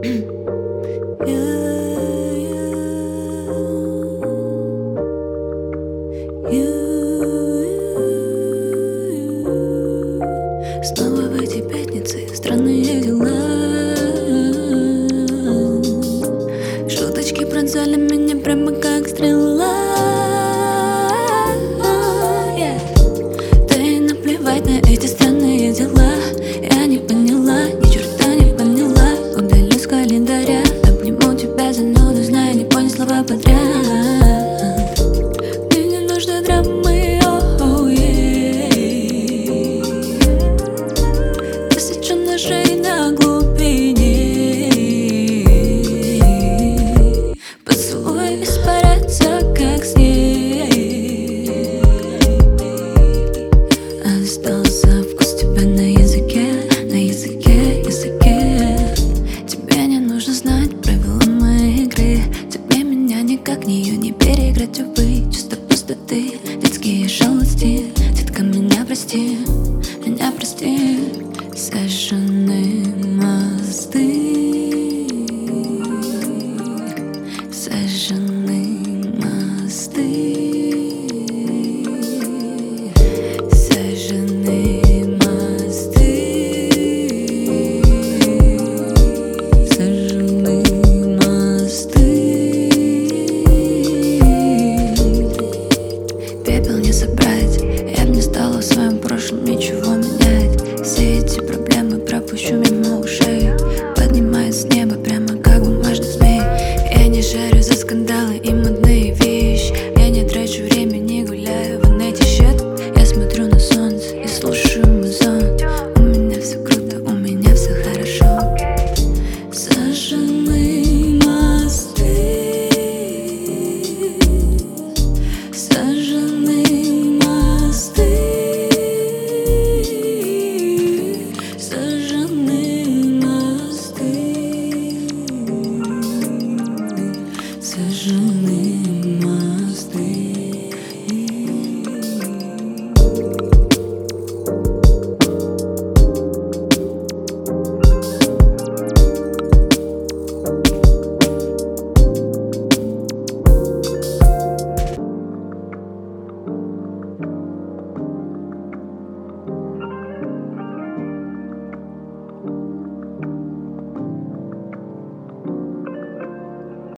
Снова в эти пятницы странные дела. Шуточки пронзали меня прямо как стрела. Да и наплевать на эти странные дела. Я не поняла, ни черта не поняла. Удалю с календаря, обниму тебя за ноду, зная не понял слова подряд. Мне не нужно драмы, тысячу ножей на глубине. Поцелуй испарятся, как снег. Остался вкус тебя на языке, языке. Тебе не нужно знать правила моей игры. Тебе меня никак, нее не переиграть, увы.